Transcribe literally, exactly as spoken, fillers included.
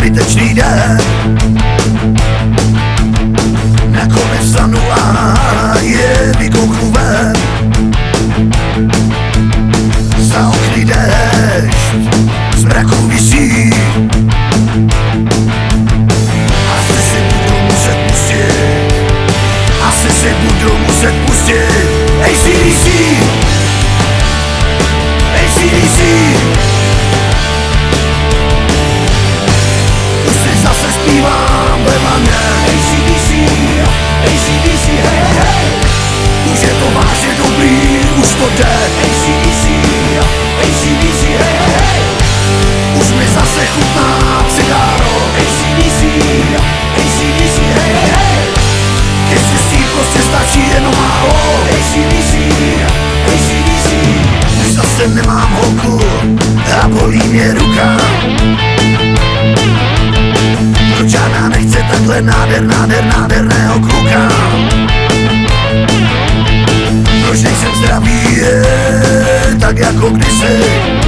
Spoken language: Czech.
zbytečný den. Nakonec vstanu a je vykouknu ven. Za okny déšť z mraku visí. Asi si budu muset pustit, asi si budu muset pustit A C D C, A C D C. Už si zase zpívám ve vaně A C D C, A C D C, hej, hej, hej. Už je to vážně dobrý, už to jde A C D C, A C D C, hej, hej, hej. Už mi zase chutná cigáro A C D C, A C D C, hej, hej, hej. Ke štěstí prostě stačí jenom málo A C D C, A C D C. Už zase nemám holku a bolí mě ruka. Proč žádná nechce takhle náder, náder, nádherného kluka? Proč nejsem zdravý, je tak jako kdysi.